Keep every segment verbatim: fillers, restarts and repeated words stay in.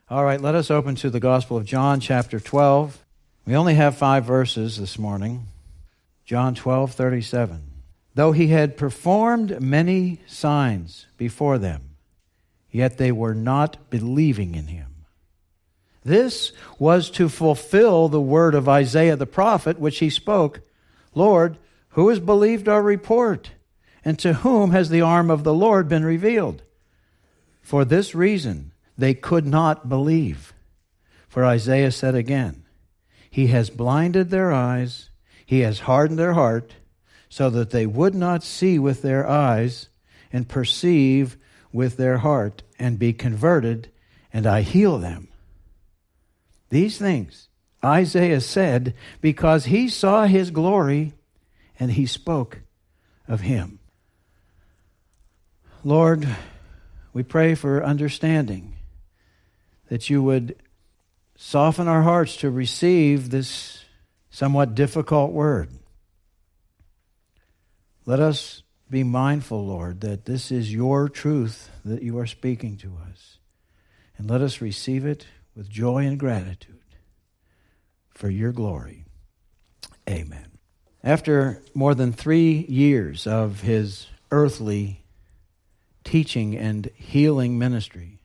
All right, let us open to the Gospel of John, chapter twelve. We only have five verses this morning. John twelve, thirty-seven. Though he had performed many signs before them, yet they were not believing in him. This was to fulfill the word of Isaiah the prophet, which he spoke, Lord, who has believed our report? And to whom has the arm of the Lord been revealed? For this reason they could not believe. For Isaiah said again, He has blinded their eyes, He has hardened their heart, so that they would not see with their eyes and perceive with their heart and be converted, and I heal them. These things Isaiah said because he saw his glory and he spoke of him. Lord, we pray for understanding, that you would soften our hearts to receive this somewhat difficult word. Let us be mindful, Lord, that this is your truth that you are speaking to us. And let us receive it with joy and gratitude for your glory. Amen. After more than three years of his earthly teaching and healing ministry,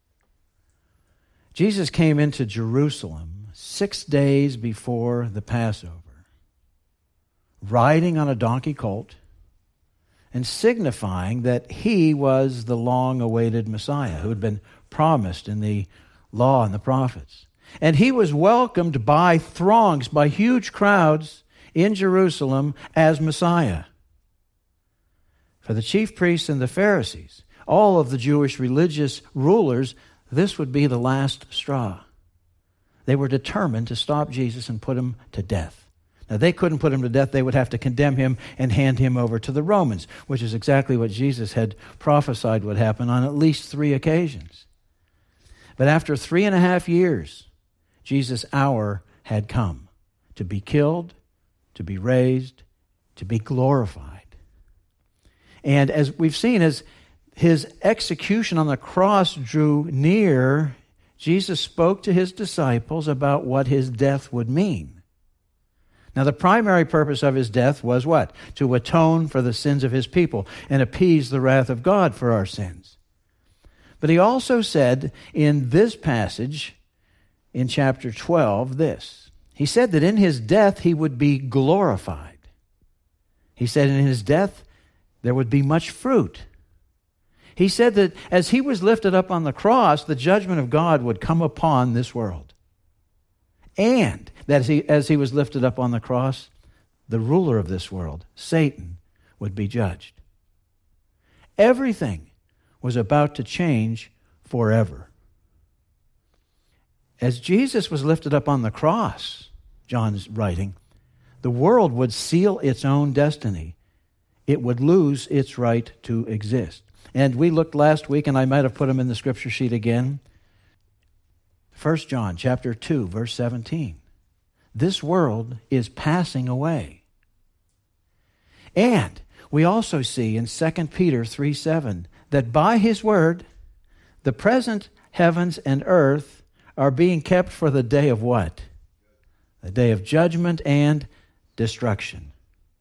Jesus came into Jerusalem six days before the Passover, riding on a donkey colt and signifying that he was the long-awaited Messiah who had been promised in the law and the prophets. And he was welcomed by throngs, by huge crowds in Jerusalem as Messiah. For the chief priests and the Pharisees, all of the Jewish religious rulers, this would be the last straw. They were determined to stop Jesus and put him to death. Now, they couldn't put him to death. They would have to condemn him and hand him over to the Romans, which is exactly what Jesus had prophesied would happen on at least three occasions. But after three and a half years, Jesus' hour had come to be killed, to be raised, to be glorified. And as we've seen, as his execution on the cross drew near, Jesus spoke to his disciples about what his death would mean. Now, the primary purpose of his death was what? To atone for the sins of his people and appease the wrath of God for our sins. But he also said in this passage, in chapter twelve, this. He said that in his death he would be glorified. He said in his death there would be much fruit. He said that as he was lifted up on the cross, the judgment of God would come upon this world. And that as he, as he was lifted up on the cross, the ruler of this world, Satan, would be judged. Everything was about to change forever. As Jesus was lifted up on the cross, John's writing, the world would seal its own destiny. It would lose its right to exist. And we looked last week, and I might have put them in the scripture sheet again. First John chapter two, verse seventeen. This world is passing away. And we also see in Second Peter three seven that by his word, the present heavens and earth are being kept for the day of what? The day of judgment and destruction.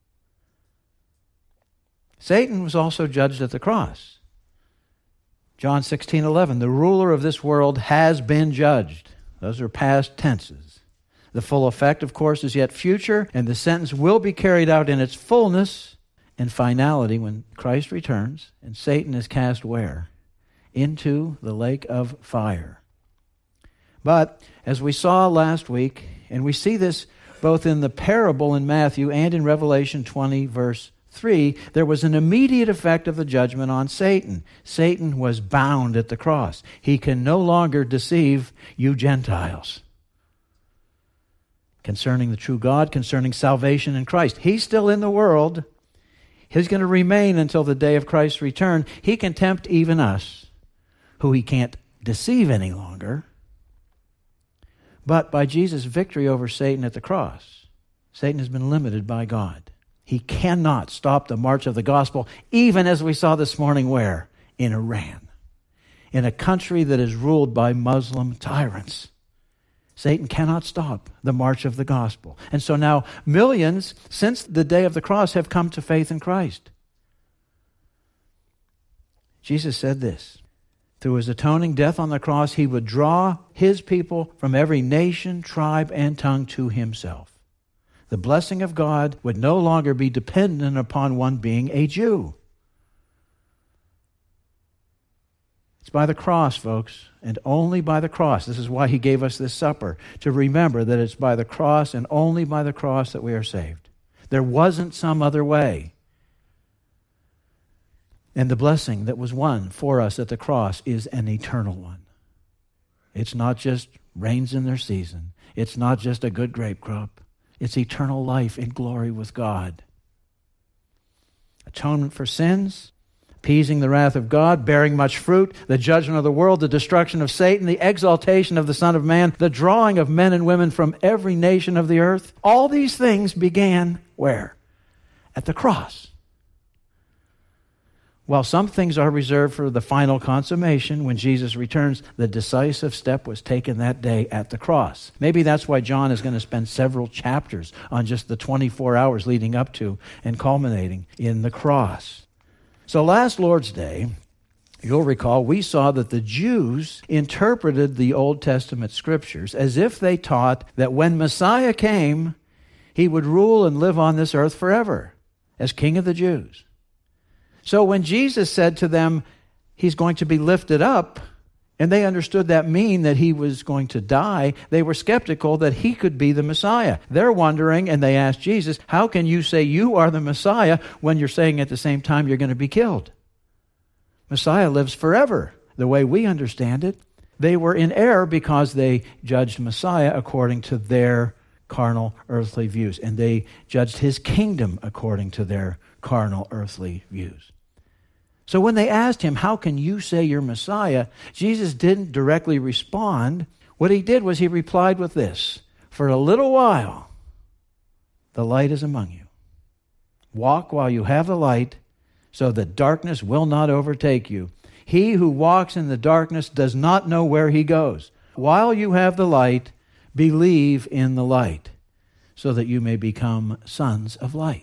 Satan was also judged at the cross. John sixteen eleven, the ruler of this world has been judged. Those are past tenses. The full effect, of course, is yet future, and the sentence will be carried out in its fullness and finality when Christ returns and Satan is cast where? Into the lake of fire. But as we saw last week, and we see this both in the parable in Matthew and in Revelation twenty, verse three, there was an immediate effect of the judgment on Satan. Satan was bound at the cross. He can no longer deceive you Gentiles concerning the true God, concerning salvation in Christ. He's still in the world. He's going to remain until the day of Christ's return. He can tempt even us, who he can't deceive any longer. But by Jesus' victory over Satan at the cross, Satan has been limited by God. He cannot stop the march of the gospel, even as we saw this morning where? In Iran. in a country that is ruled by Muslim tyrants. Satan cannot stop the march of the gospel. And so now millions, since the day of the cross, have come to faith in Christ. Jesus said this: through his atoning death on the cross, he would draw his people from every nation, tribe, and tongue to himself. The blessing of God would no longer be dependent upon one being a Jew. It's by the cross, folks, and only by the cross. This is why he gave us this supper, to remember that it's by the cross and only by the cross that we are saved. There wasn't some other way. And the blessing that was won for us at the cross is an eternal one. It's not just rains in their season. It's not just a good grape crop. It's eternal life in glory with God. Atonement for sins, appeasing the wrath of God, bearing much fruit, the judgment of the world, the destruction of Satan, the exaltation of the Son of Man, the drawing of men and women from every nation of the earth. All these things began where? At the cross. While some things are reserved for the final consummation, when Jesus returns, the decisive step was taken that day at the cross. Maybe that's why John is going to spend several chapters on just the twenty-four hours leading up to and culminating in the cross. So last Lord's Day, you'll recall, we saw that the Jews interpreted the Old Testament scriptures as if they taught that when Messiah came, he would rule and live on this earth forever as King of the Jews. So when Jesus said to them, he's going to be lifted up, and they understood that mean that he was going to die, they were skeptical that he could be the Messiah. They're wondering, and they asked Jesus, how can you say you are the Messiah when you're saying at the same time you're going to be killed? Messiah lives forever, the way we understand it. They were in error because they judged Messiah according to their carnal, earthly views, and they judged his kingdom according to their carnal, earthly views. So when they asked him, how can you say you're Messiah? Jesus didn't directly respond. What he did was he replied with this: for a little while, the light is among you. Walk while you have the light, so that darkness will not overtake you. He who walks in the darkness does not know where he goes. While you have the light, believe in the light, so that you may become sons of light.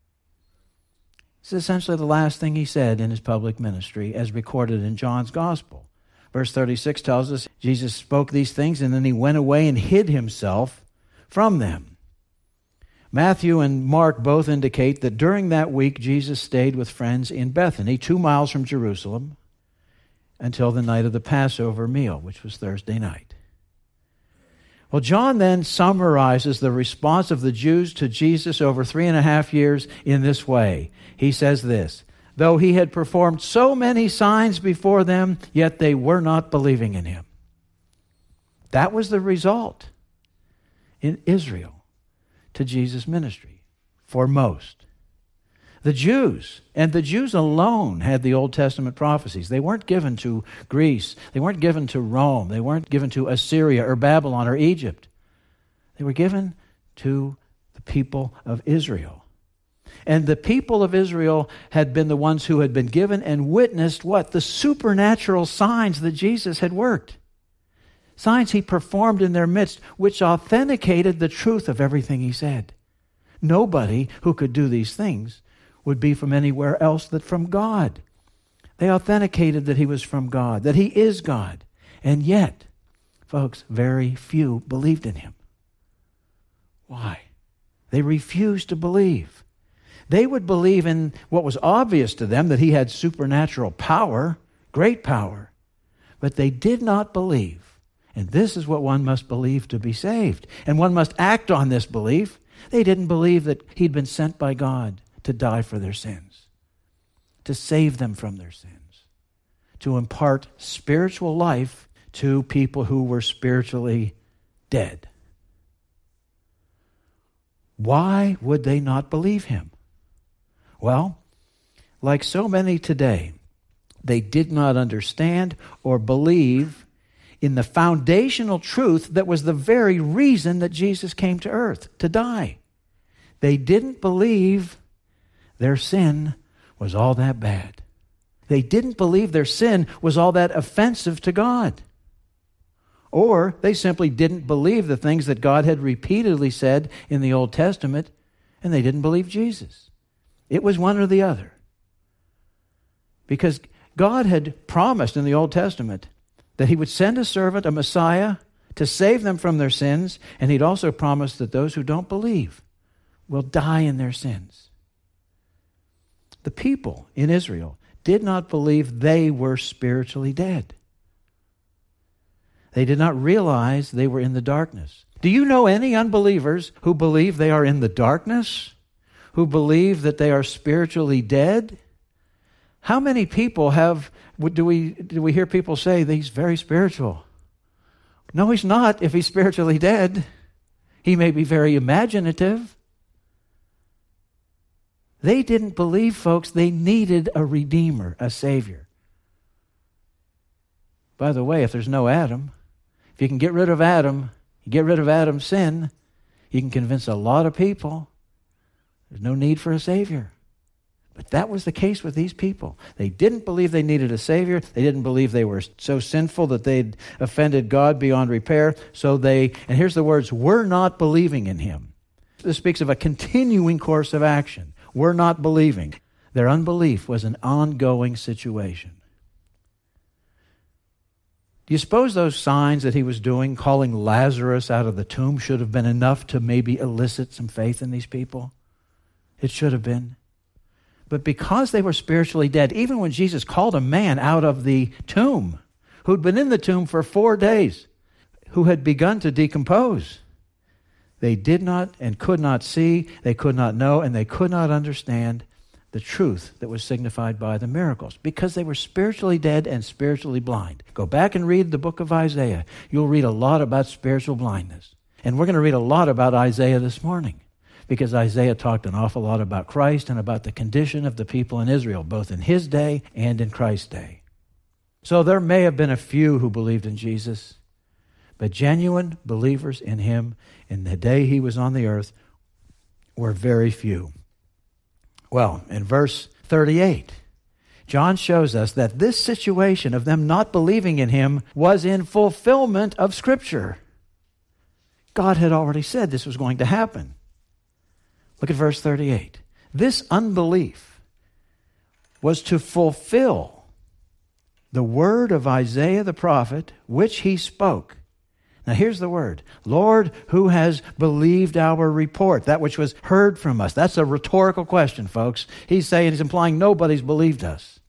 This is essentially the last thing he said in his public ministry as recorded in John's Gospel. Verse thirty-six tells us Jesus spoke these things and then he went away and hid himself from them. Matthew and Mark both indicate that during that week Jesus stayed with friends in Bethany, two miles from Jerusalem, until the night of the Passover meal, which was Thursday night. Well, John then summarizes the response of the Jews to Jesus over three and a half years in this way. He says this: though he had performed so many signs before them, yet they were not believing in him. That was the result in Israel to Jesus' ministry for most. The Jews, and the Jews alone, had the Old Testament prophecies. They weren't given to Greece. They weren't given to Rome. They weren't given to Assyria or Babylon or Egypt. They were given to the people of Israel. And the people of Israel had been the ones who had been given and witnessed what? The supernatural signs that Jesus had worked. Signs he performed in their midst, which authenticated the truth of everything he said. Nobody who could do these things would be from anywhere else than from God. They authenticated that he was from God, that he is God. And yet, folks, very few believed in him. Why? They refused to believe. They would believe in what was obvious to them, that he had supernatural power, great power. But they did not believe. And this is what one must believe to be saved. And one must act on this belief. They didn't believe that he'd been sent by God to die for their sins, to save them from their sins, to impart spiritual life to people who were spiritually dead. Why would they not believe him? Well, like so many today, they did not understand or believe in the foundational truth that was the very reason that Jesus came to earth, to die. They didn't believe their sin was all that bad. They didn't believe their sin was all that offensive to God. Or they simply didn't believe the things that God had repeatedly said in the Old Testament, and they didn't believe Jesus. It was one or the other. Because God had promised in the Old Testament that he would send a servant, a Messiah, to save them from their sins, and he'd also promised that those who don't believe will die in their sins. The people in Israel did not believe they were spiritually dead. They did not realize they were in the darkness. Do you know any unbelievers who believe they are in the darkness? Who believe that they are spiritually dead? How many people have, do we, do we hear people say that he's very spiritual? No, he's not if he's spiritually dead. He may be very imaginative. They didn't believe, folks, they needed a Redeemer, a Savior. By the way, if there's no Adam, if you can get rid of Adam, you get rid of Adam's sin, you can convince a lot of people there's no need for a Savior. But that was the case with these people. They didn't believe they needed a Savior. They didn't believe they were so sinful that they'd offended God beyond repair. So they, and here's the words, were not believing in him. This speaks of a continuing course of action. We're not believing. Their unbelief was an ongoing situation. Do you suppose those signs that he was doing, calling Lazarus out of the tomb, should have been enough to maybe elicit some faith in these people? It should have been. But because they were spiritually dead, even when Jesus called a man out of the tomb, who'd been in the tomb for four days, who had begun to decompose, they did not and could not see, they could not know, and they could not understand the truth that was signified by the miracles, because they were spiritually dead and spiritually blind. Go back and read the book of Isaiah. You'll read a lot about spiritual blindness. And we're going to read a lot about Isaiah this morning, because Isaiah talked an awful lot about Christ and about the condition of the people in Israel, both in his day and in Christ's day. So there may have been a few who believed in Jesus, but genuine believers in him in the day he was on the earth were very few. Well, in verse thirty-eight, John shows us that this situation of them not believing in him was in fulfillment of Scripture. God had already said this was going to happen. Look at verse thirty-eight. This unbelief was to fulfill the word of Isaiah the prophet, which he spoke. Now here's the word. Lord, who has believed our report, that which was heard from us? That's a rhetorical question, folks. He's saying, he's implying nobody's believed us.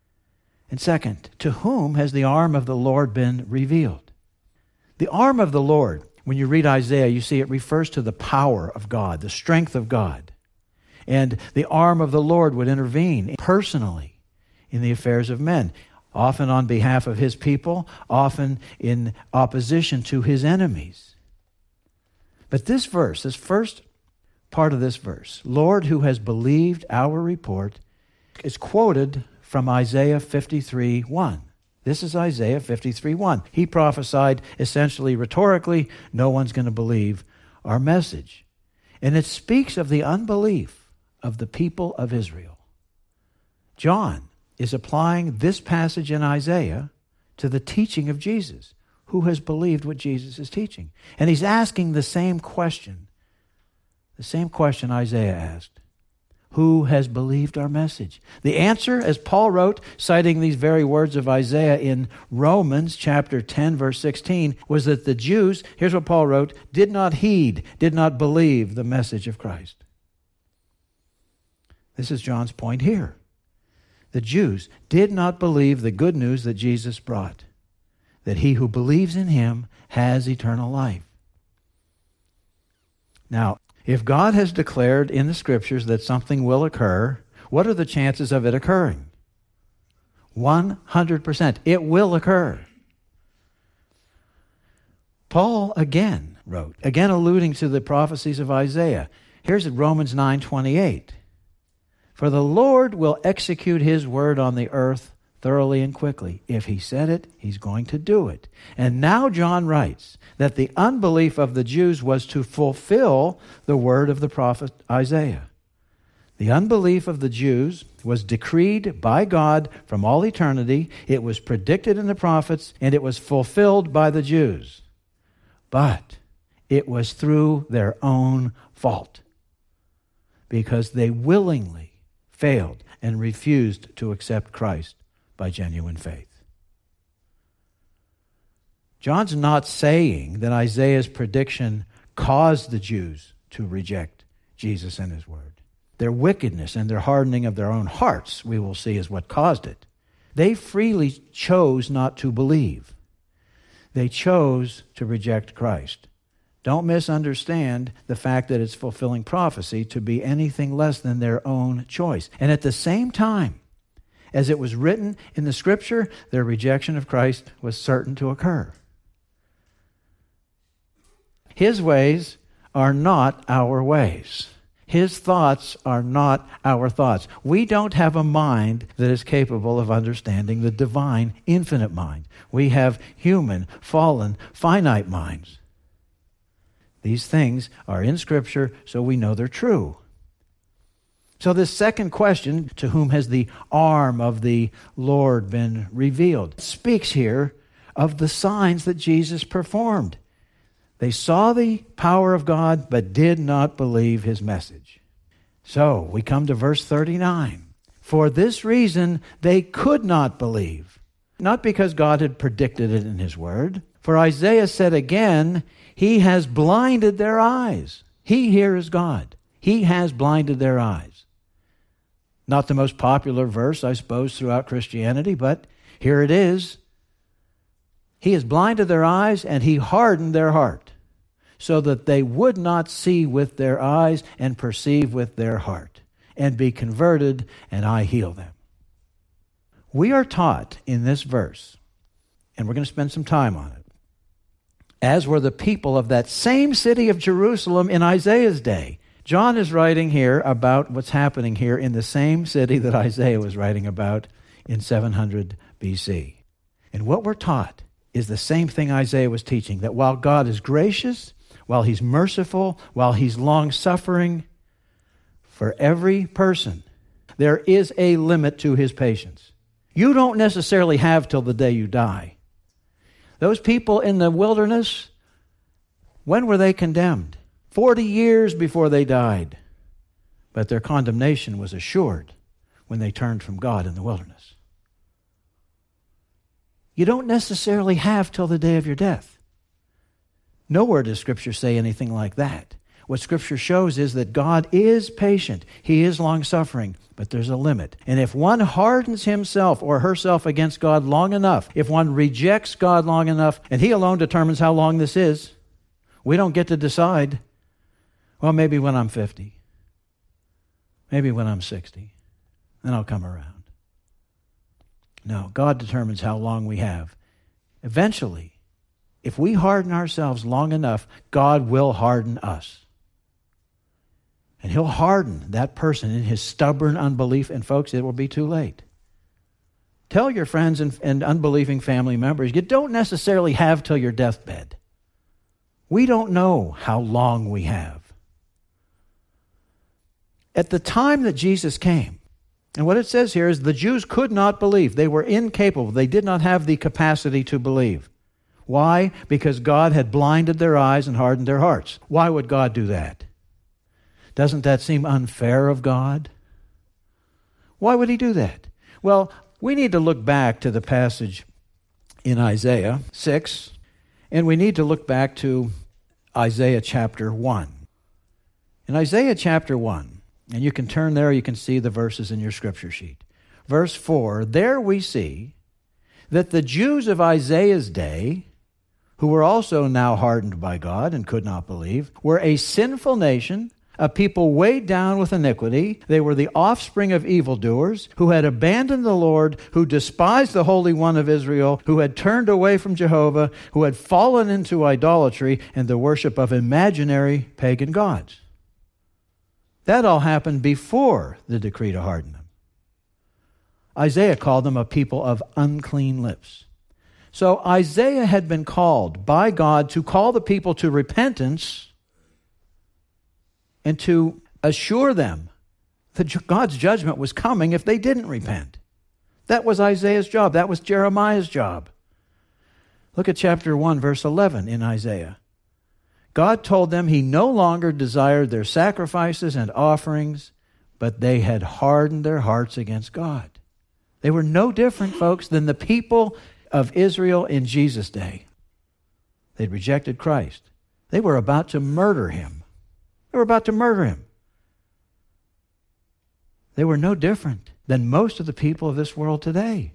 And second, to whom has the arm of the Lord been revealed? The arm of the Lord, when you read Isaiah, you see it refers to the power of God, the strength of God. And the arm of the Lord would intervene personally in the affairs of men, often on behalf of his people, often in opposition to his enemies. But this verse, this first part of this verse, Lord, who has believed our report, is quoted from Isaiah fifty-three one. This is Isaiah fifty-three one. He prophesied essentially rhetorically, no one's going to believe our message. And it speaks of the unbelief of the people of Israel. John is applying this passage in Isaiah to the teaching of Jesus, who has believed what Jesus is teaching. And he's asking the same question, the same question Isaiah asked. Who has believed our message? The answer, as Paul wrote, citing these very words of Isaiah in Romans chapter ten, verse sixteen, was that the Jews, here's what Paul wrote, did not heed, did not believe the message of Christ. This is John's point here. The Jews did not believe the good news that Jesus brought, that he who believes in him has eternal life. Now, if God has declared in the Scriptures that something will occur, what are the chances of it occurring? one hundred percent. It will occur. Paul again wrote, again alluding to the prophecies of Isaiah. Here's Romans nine twenty-eight. For the Lord will execute his word on the earth thoroughly and quickly. If he said it, he's going to do it. And now John writes that the unbelief of the Jews was to fulfill the word of the prophet Isaiah. The unbelief of the Jews was decreed by God from all eternity. It was predicted in the prophets, and it was fulfilled by the Jews. But it was through their own fault, because they willingly failed and refused to accept Christ by genuine faith. John's not saying that Isaiah's prediction caused the Jews to reject Jesus and his word. Their wickedness and their hardening of their own hearts, we will see, is what caused it. They freely chose not to believe. They chose to reject Christ. Don't misunderstand the fact that it's fulfilling prophecy to be anything less than their own choice. And at the same time, as it was written in the Scripture, their rejection of Christ was certain to occur. His ways are not our ways. His thoughts are not our thoughts. We don't have a mind that is capable of understanding the divine, infinite mind. We have human, fallen, finite minds. These things are in Scripture, so we know they're true. So this second question, to whom has the arm of the Lord been revealed, speaks here of the signs that Jesus performed. They saw the power of God, but did not believe his message. So we come to verse thirty-nine. For this reason, they could not believe. Not because God had predicted it in his word. For Isaiah said again, he has blinded their eyes. He here is God. He has blinded their eyes. Not the most popular verse, I suppose, throughout Christianity, but here it is. He has blinded their eyes, and he hardened their heart, so that they would not see with their eyes and perceive with their heart, and be converted, and I heal them. We are taught in this verse, and we're going to spend some time on it, as were the people of that same city of Jerusalem in Isaiah's day. John is writing here about what's happening here in the same city that Isaiah was writing about in seven hundred B C. And what we're taught is the same thing Isaiah was teaching, that while God is gracious, while he's merciful, while he's long-suffering, for every person, there is a limit to his patience. You don't necessarily have till the day you die. Those people in the wilderness, when were they condemned? Forty years before they died. But their condemnation was assured when they turned from God in the wilderness. You don't necessarily have till the day of your death. Nowhere does Scripture say anything like that. What Scripture shows is that God is patient. He is long-suffering, but there's a limit. And if one hardens himself or herself against God long enough, if one rejects God long enough, and he alone determines how long this is, we don't get to decide, well, maybe when I'm fifty, maybe when I'm sixty, then I'll come around. No, God determines how long we have. Eventually, if we harden ourselves long enough, God will harden us. And he'll harden that person in his stubborn unbelief. And folks, it will be too late. Tell your friends and, and unbelieving family members, you don't necessarily have till your deathbed. We don't know how long we have. At the time that Jesus came, and what it says here is the Jews could not believe. They were incapable. They did not have the capacity to believe. Why? Because God had blinded their eyes and hardened their hearts. Why would God do that? Doesn't that seem unfair of God? Why would he do that? Well, we need to look back to the passage in Isaiah six, and we need to look back to Isaiah chapter one. In Isaiah chapter one, and you can turn there, you can see the verses in your scripture sheet. Verse four, there we see that the Jews of Isaiah's day, who were also now hardened by God and could not believe, were a sinful nation, a people weighed down with iniquity. They were the offspring of evildoers, who had abandoned the Lord, who despised the Holy One of Israel, who had turned away from Jehovah, who had fallen into idolatry and the worship of imaginary pagan gods. That all happened before the decree to harden them. Isaiah called them a people of unclean lips. So Isaiah had been called by God to call the people to repentance and to assure them The, God's judgment was coming if they didn't repent. That was Isaiah's job. That was Jeremiah's job. Look at chapter one, verse eleven in Isaiah. God told them he no longer desired their sacrifices and offerings, but they had hardened their hearts against God. They were no different, folks, than the people of Israel in Jesus' day. They'd rejected Christ. They were about to murder him. They were about to murder him. They were no different than most of the people of this world today.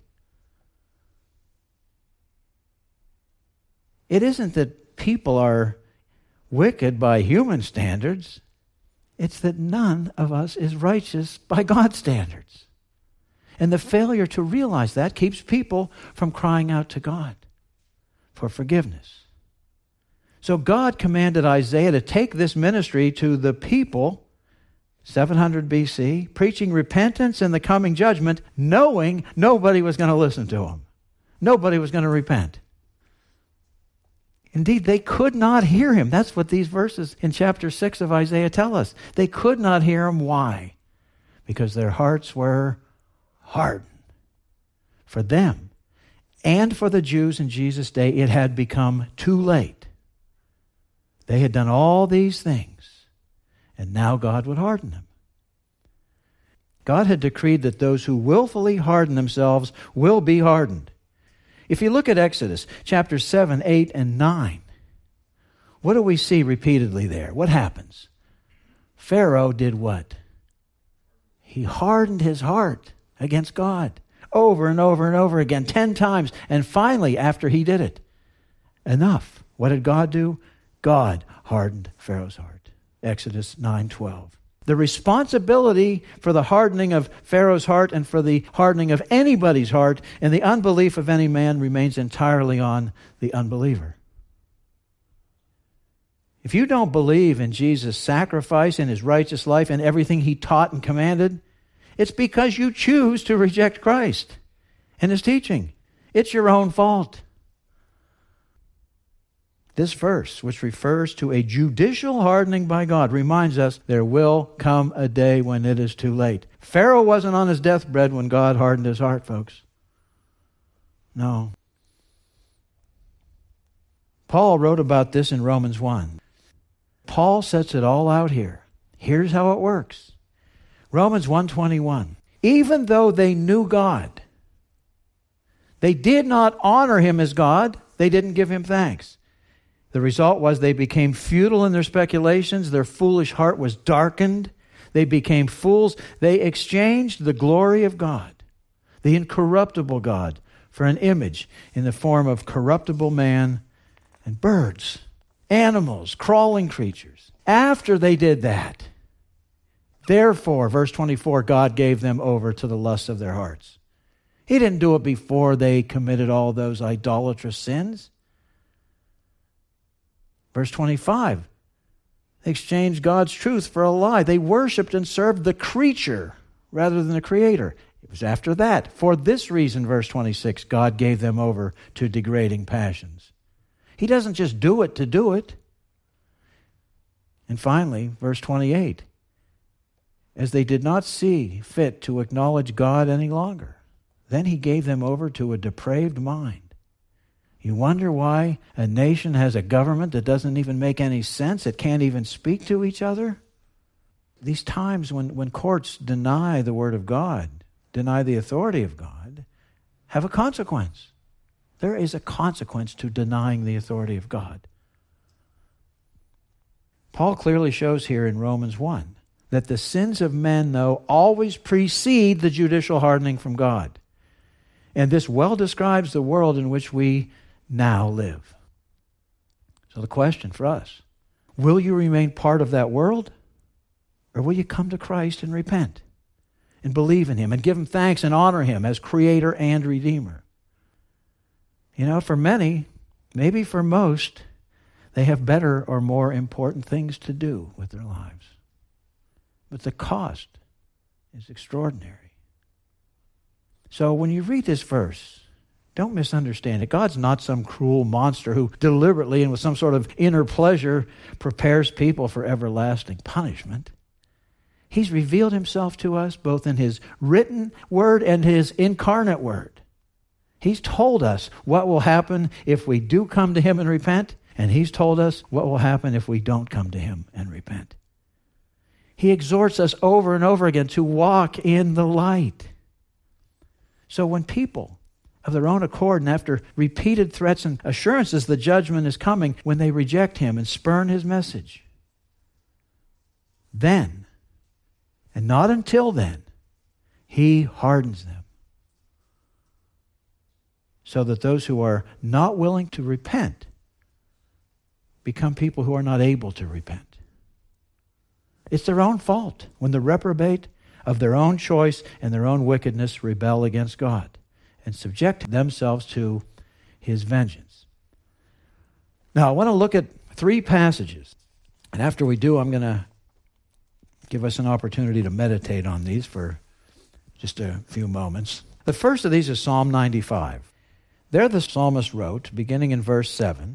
It isn't that people are wicked by human standards. It's that none of us is righteous by God's standards. And the failure to realize that keeps people from crying out to God for forgiveness. So God commanded Isaiah to take this ministry to the people, seven hundred B C, preaching repentance and the coming judgment, knowing nobody was going to listen to him. Nobody was going to repent. Indeed, they could not hear him. That's what these verses in chapter six of Isaiah tell us. They could not hear him. Why? Because their hearts were hardened. For them and for the Jews in Jesus' day, it had become too late. They had done all these things, and now God would harden them. God had decreed that those who willfully harden themselves will be hardened. If you look at Exodus chapter seven, eight, and nine, what do we see repeatedly there? What happens? Pharaoh did what? He hardened his heart against God over and over and over again, ten times. And finally, after he did it, enough. What did God do? God hardened Pharaoh's heart. Exodus nine twelve. The responsibility for the hardening of Pharaoh's heart and for the hardening of anybody's heart and the unbelief of any man remains entirely on the unbeliever. If you don't believe in Jesus' sacrifice and his righteous life and everything he taught and commanded, it's because you choose to reject Christ and his teaching. It's your own fault. This verse, which refers to a judicial hardening by God, reminds us there will come a day when it is too late. Pharaoh wasn't on his deathbed when God hardened his heart, folks. No. Paul wrote about this in Romans one. Paul sets it all out here. Here's how it works. Romans one twenty-one. Even though they knew God, they did not honor him as God. They didn't give him thanks. The result was they became futile in their speculations. Their foolish heart was darkened. They became fools. They exchanged the glory of God, the incorruptible God, for an image in the form of corruptible man and birds, animals, crawling creatures. After they did that, therefore, verse twenty-four, God gave them over to the lusts of their hearts. He didn't do it before they committed all those idolatrous sins. Verse twenty-five, they exchanged God's truth for a lie. They worshiped and served the creature rather than the Creator. It was after that. For this reason, verse twenty-six, God gave them over to degrading passions. He doesn't just do it to do it. And finally, verse twenty-eight, as they did not see fit to acknowledge God any longer, then he gave them over to a depraved mind. You wonder why a nation has a government that doesn't even make any sense? It can't even speak to each other? These times when, when courts deny the Word of God, deny the authority of God, have a consequence. There is a consequence to denying the authority of God. Paul clearly shows here in Romans one that the sins of men, though, always precede the judicial hardening from God. And this well describes the world in which we now live. So the question for us, will you remain part of that world? Or will you come to Christ and repent and believe in him and give him thanks and honor him as Creator and Redeemer? You know, for many, maybe for most, they have better or more important things to do with their lives. But the cost is extraordinary. So when you read this verse, don't misunderstand it. God's not some cruel monster who deliberately and with some sort of inner pleasure prepares people for everlasting punishment. He's revealed himself to us both in his written word and his incarnate word. He's told us what will happen if we do come to him and repent, and he's told us what will happen if we don't come to him and repent. He exhorts us over and over again to walk in the light. So when people of their own accord and after repeated threats and assurances the judgment is coming, when they reject him and spurn his message, then, and not until then, he hardens them, so that those who are not willing to repent become people who are not able to repent. It's their own fault when the reprobate of their own choice and their own wickedness rebel against God and subject themselves to his vengeance. Now, I want to look at three passages. And after we do, I'm going to give us an opportunity to meditate on these for just a few moments. The first of these is Psalm ninety-five. There the psalmist wrote, beginning in verse seven,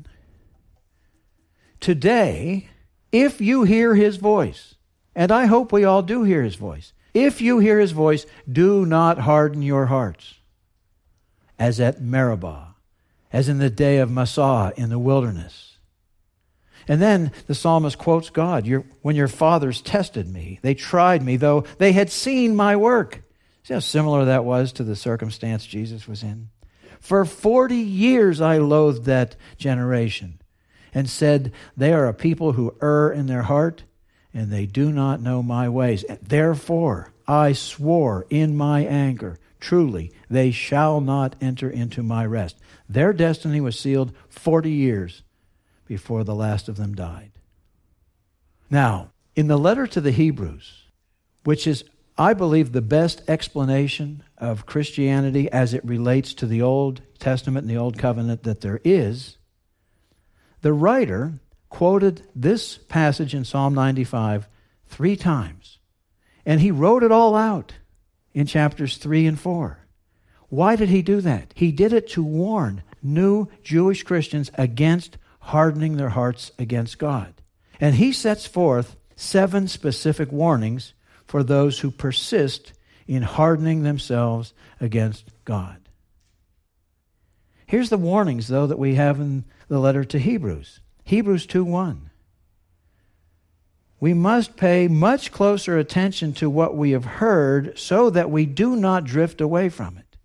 "Today, if you hear his voice," and I hope we all do hear his voice, "if you hear his voice, do not harden your hearts, as at Meribah, as in the day of Massah in the wilderness." And then the psalmist quotes God, your, "When your fathers tested me, they tried me, though they had seen my work." See how similar that was to the circumstance Jesus was in? "For forty years I loathed that generation, and said, they are a people who err in their heart, and they do not know my ways. Therefore I swore in my anger, truly they shall not enter into my rest." Their destiny was sealed forty years before the last of them died. Now, in the letter to the Hebrews, which is, I believe, the best explanation of Christianity as it relates to the Old Testament and the Old Covenant that there is, the writer quoted this passage in Psalm ninety-five three times. And he wrote it all out in chapters three and four. Why did he do that? He did it to warn new Jewish Christians against hardening their hearts against God. And he sets forth seven specific warnings for those who persist in hardening themselves against God. Here's the warnings, though, that we have in the letter to Hebrews. Hebrews two one. "We must pay much closer attention to what we have heard so that we do not drift away from it.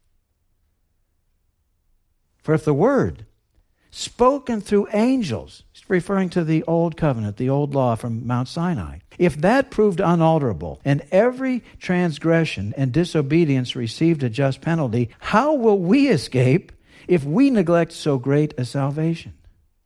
For if the word spoken through angels," referring to the Old Covenant, the Old Law from Mount Sinai, "if that proved unalterable, and every transgression and disobedience received a just penalty, how will we escape if we neglect so great a salvation?"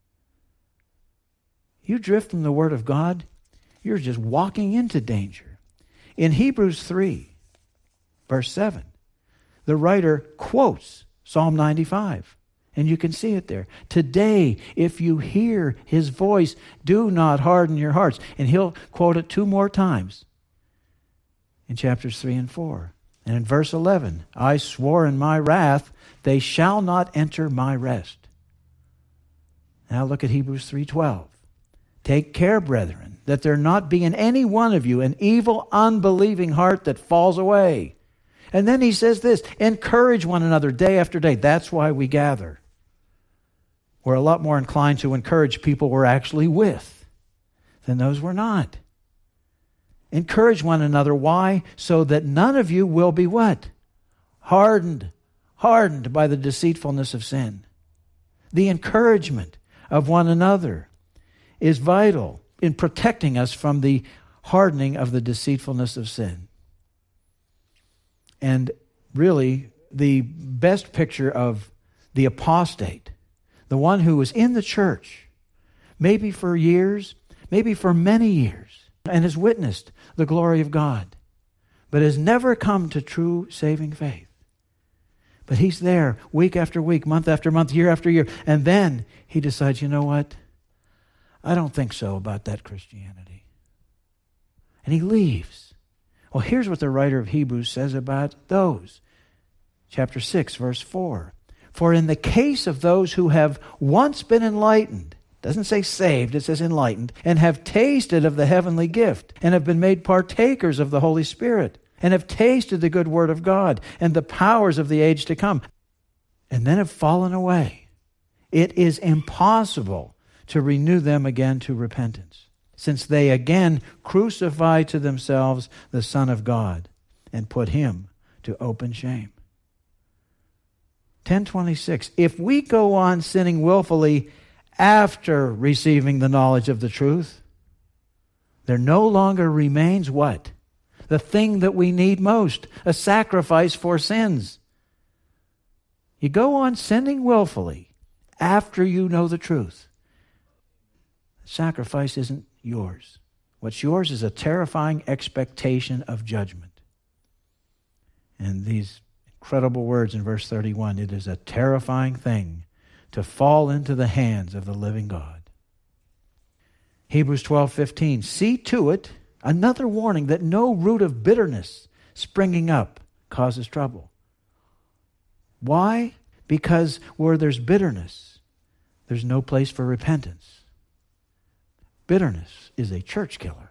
You drift from the Word of God, you're just walking into danger. In Hebrews three, verse seven, the writer quotes Psalm ninety-five. And you can see it there. "Today, if you hear his voice, do not harden your hearts." And he'll quote it two more times in chapters three and four. And in verse eleven, "I swore in my wrath, they shall not enter my rest." Now look at Hebrews three twelve. "Take care, brethren, that there not be in any one of you an evil, unbelieving heart that falls away." And then he says this, "Encourage one another day after day." That's why we gather. We're a lot more inclined to encourage people we're actually with than those we're not. Encourage one another. Why? So that none of you will be what? Hardened. Hardened by the deceitfulness of sin. The encouragement of one another is vital in protecting us from the hardening of the deceitfulness of sin. And really, the best picture of the apostate, the one who was in the church, maybe for years, maybe for many years, and has witnessed the glory of God, but has never come to true saving faith. But he's there week after week, month after month, year after year, and then he decides, you know what? I don't think so about that Christianity. And he leaves. Well, here's what the writer of Hebrews says about those. Chapter six, verse four. "For in the case of those who have once been enlightened," doesn't say saved, it says enlightened, and have tasted of the heavenly gift, and have been made partakers of the Holy Spirit, and have tasted the good word of God, and the powers of the age to come, and then have fallen away. It is impossible to renew them again to repentance, since they again crucify to themselves the Son of God, and put him to open shame. ten twenty-six, if we go on sinning willfully after receiving the knowledge of the truth, there no longer remains what? The thing that we need most, a sacrifice for sins. You go on sinning willfully after you know the truth. The sacrifice isn't yours. What's yours is a terrifying expectation of judgment. And these incredible words in verse thirty-one, it is a terrifying thing to fall into the hands of the living God. Hebrews twelve fifteen, see to it, another warning, that no root of bitterness springing up causes trouble. Why? Because where there's bitterness, there's no place for repentance. Bitterness is a church killer.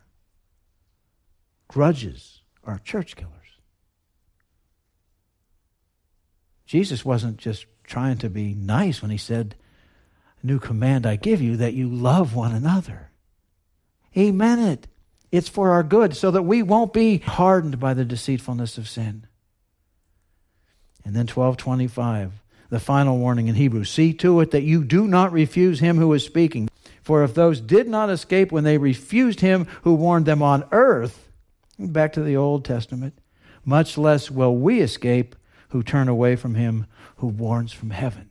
Grudges are church killers. Jesus wasn't just trying to be nice when he said, new command I give you, that you love one another. He meant it. It's for our good, so that we won't be hardened by the deceitfulness of sin. And then twelve twenty-five, the final warning in Hebrews, see to it that you do not refuse him who is speaking. For if those did not escape when they refused him who warned them on earth, back to the Old Testament, much less will we escape who turn away from him who warns from heaven.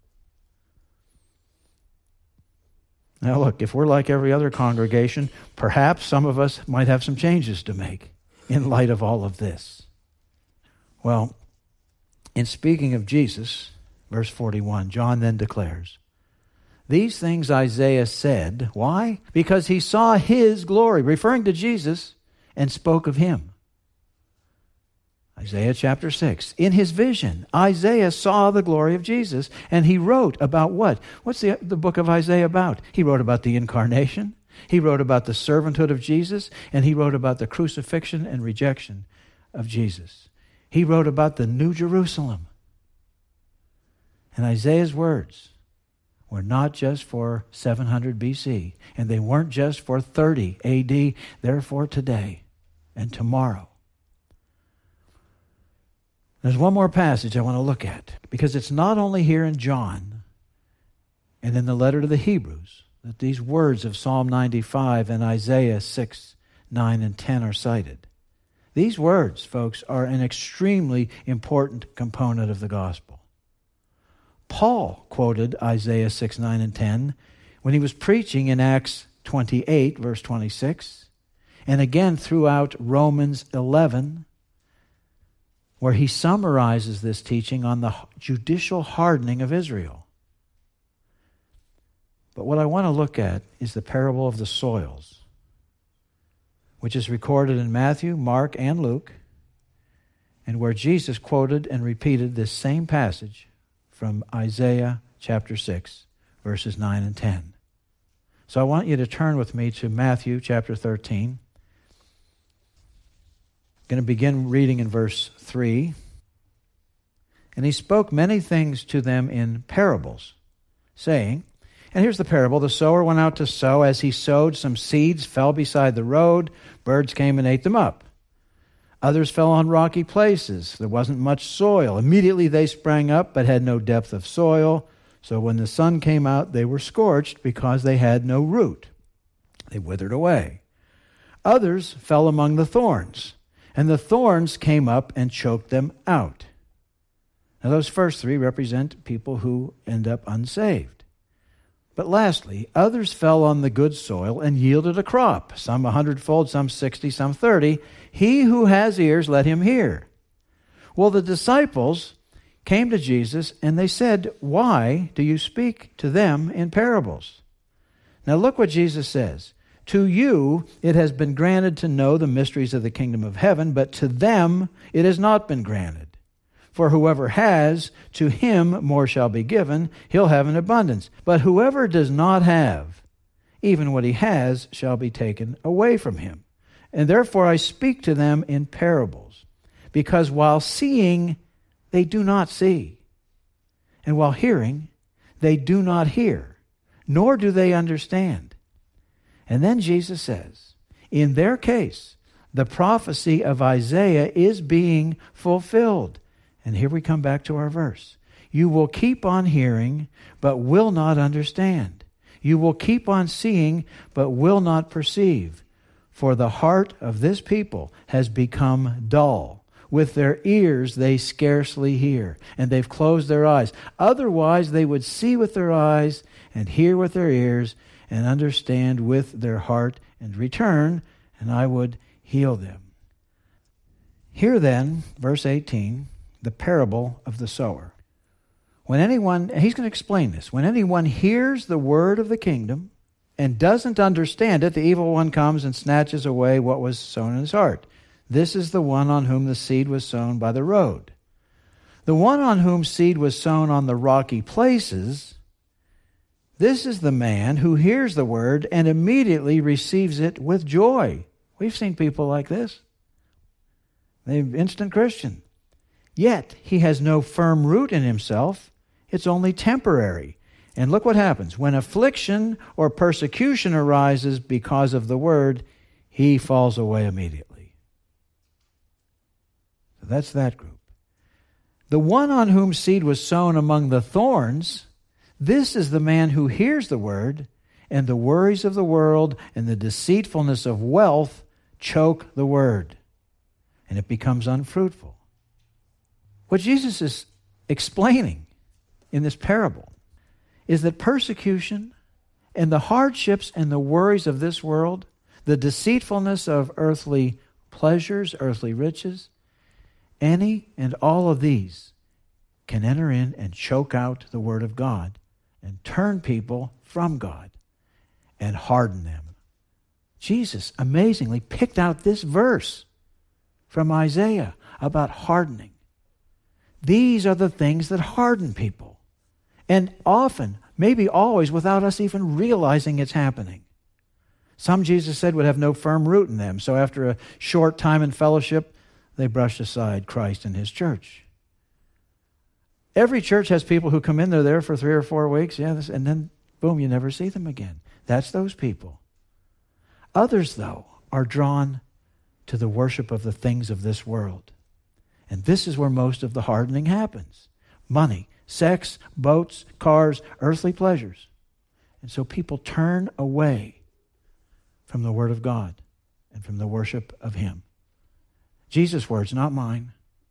Now look, if we're like every other congregation, perhaps some of us might have some changes to make in light of all of this. Well, in speaking of Jesus, verse forty-one, John then declares, these things Isaiah said, why? Because he saw his glory, referring to Jesus, and spoke of him. Isaiah chapter six. In his vision, Isaiah saw the glory of Jesus, and he wrote about what? What's the, the book of Isaiah about? He wrote about the incarnation. He wrote about the servanthood of Jesus, and he wrote about the crucifixion and rejection of Jesus. He wrote about the New Jerusalem. And Isaiah's words were not just for seven hundred B C, and they weren't just for thirty A D. They're for today and tomorrow. There's one more passage I want to look at, because it's not only here in John and in the letter to the Hebrews that these words of Psalm ninety-five and Isaiah six, nine, and ten are cited. These words, folks, are an extremely important component of the gospel. Paul quoted Isaiah six, nine, and ten when he was preaching in Acts twenty-eight, verse twenty-six, and again throughout Romans eleven, where he summarizes this teaching on the judicial hardening of Israel. But what I want to look at is the parable of the soils, which is recorded in Matthew, Mark, and Luke, and where Jesus quoted and repeated this same passage from Isaiah chapter six, verses nine and ten. So I want you to turn with me to Matthew chapter thirteen. I'm going to begin reading in verse three. And he spoke many things to them in parables, saying, and here's the parable. The sower went out to sow. As he sowed, some seeds fell beside the road. Birds came and ate them up. Others fell on rocky places. There wasn't much soil. Immediately they sprang up, but had no depth of soil. So when the sun came out, they were scorched because they had no root. They withered away. Others fell among the thorns, and the thorns came up and choked them out. Now those first three represent people who end up unsaved. But lastly, others fell on the good soil and yielded a crop, some a hundredfold, some sixty, some thirty. He who has ears, let him hear. Well, the disciples came to Jesus and they said, why do you speak to them in parables? Now look what Jesus says. To you it has been granted to know the mysteries of the kingdom of heaven, but to them it has not been granted. For whoever has, to him more shall be given. He'll have an abundance. But whoever does not have, even what he has shall be taken away from him. And therefore I speak to them in parables, because while seeing, they do not see, and while hearing, they do not hear, nor do they understand. And then Jesus says, in their case, the prophecy of Isaiah is being fulfilled. And here we come back to our verse. You will keep on hearing, but will not understand. You will keep on seeing, but will not perceive. For the heart of this people has become dull. With their ears they scarcely hear, and they've closed their eyes. Otherwise they would see with their eyes, and hear with their ears, and understand with their heart, and return, and I would heal them. Here then, verse eighteen, the parable of the sower. When anyone, he's going to explain this, when anyone hears the word of the kingdom and doesn't understand it, the evil one comes and snatches away what was sown in his heart. This is the one on whom the seed was sown by the road. The one on whom seed was sown on the rocky places, this is the man who hears the word and immediately receives it with joy. We've seen people like this. They're instant Christian. Yet he has no firm root in himself. It's only temporary. And look what happens. When affliction or persecution arises because of the word, he falls away immediately. So that's that group. The one on whom seed was sown among the thorns, this is the man who hears the word, and the worries of the world and the deceitfulness of wealth choke the word, and it becomes unfruitful. What Jesus is explaining in this parable is that persecution and the hardships and the worries of this world, the deceitfulness of earthly pleasures, earthly riches, any and all of these can enter in and choke out the Word of God and turn people from God and harden them. Jesus amazingly picked out this verse from Isaiah about hardening. These are the things that harden people. And often, maybe always, without us even realizing it's happening. Some, Jesus said, would have no firm root in them. So after a short time in fellowship, they brushed aside Christ and His church. Every church has people who come in, they're there for three or four weeks, yeah, this, and then, boom, you never see them again. That's those people. Others, though, are drawn to the worship of the things of this world. And this is where most of the hardening happens. Money, sex, boats, cars, earthly pleasures. And so people turn away from the Word of God and from the worship of Him. Jesus' words, not mine.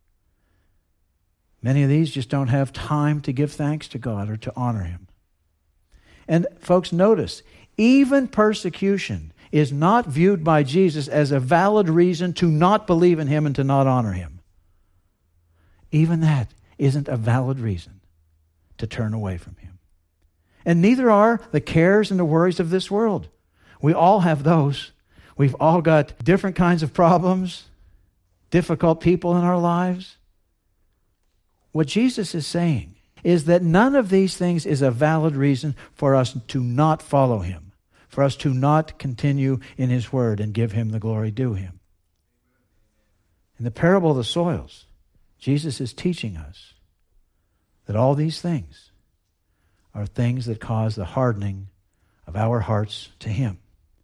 Many of these just don't have time to give thanks to God or to honor Him. And folks, notice, even persecution is not viewed by Jesus as a valid reason to not believe in Him and to not honor Him. Even that isn't a valid reason to turn away from Him. And neither are the cares and the worries of this world. We all have those. We've all got different kinds of problems, difficult people in our lives. What Jesus is saying is that none of these things is a valid reason for us to not follow Him, for us to not continue in His Word and give Him the glory due Him. In the parable of the soils, Jesus is teaching us that all these things are things that cause the hardening of our hearts to Him.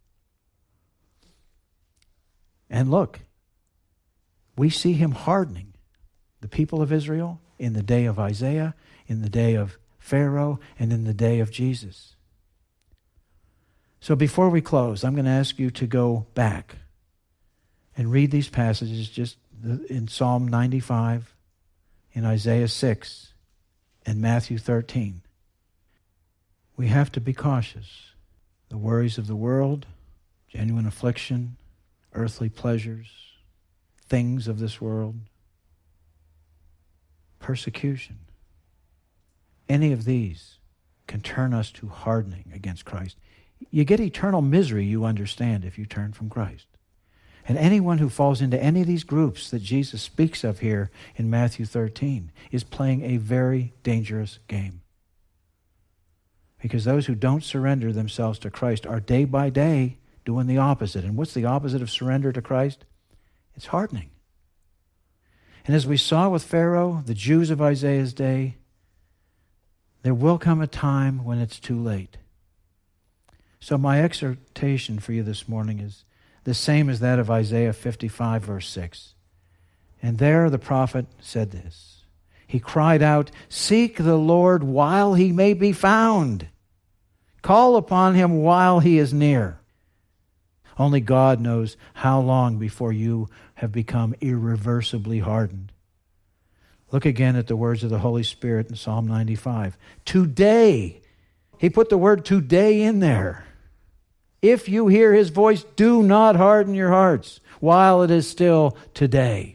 And look, we see Him hardening the people of Israel in the day of Isaiah, in the day of Pharaoh, and in the day of Jesus. So before we close, I'm going to ask you to go back and read these passages just in Psalm ninety-five, in Isaiah six, and Matthew thirteen. We have to be cautious. The worries of the world, genuine affliction, earthly pleasures, things of this world, persecution. Any of these can turn us to hardening against Christ. You get eternal misery, you understand, if you turn from Christ. And anyone who falls into any of these groups that Jesus speaks of here in Matthew thirteen is playing a very dangerous game. Because those who don't surrender themselves to Christ are day by day doing the opposite. And what's the opposite of surrender to Christ? It's hardening. And as we saw with Pharaoh, the Jews of Isaiah's day, there will come a time when it's too late. So my exhortation for you this morning is the same as that of Isaiah fifty-five, verse six. And there the prophet said this. He cried out, "Seek the Lord while he may be found. Call upon him while he is near." Only God knows how long before you have become irreversibly hardened. Look again at the words of the Holy Spirit in Psalm ninety-five. Today, he put the word today in there. If you hear his voice, do not harden your hearts while it is still today.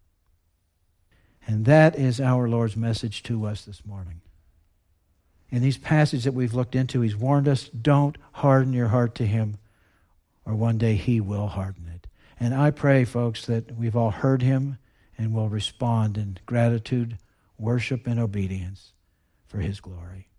And that is our Lord's message to us this morning. In these passages that we've looked into, he's warned us, don't harden your heart to him, or one day he will harden it. And I pray, folks, that we've all heard him and will respond in gratitude, worship, and obedience for his glory.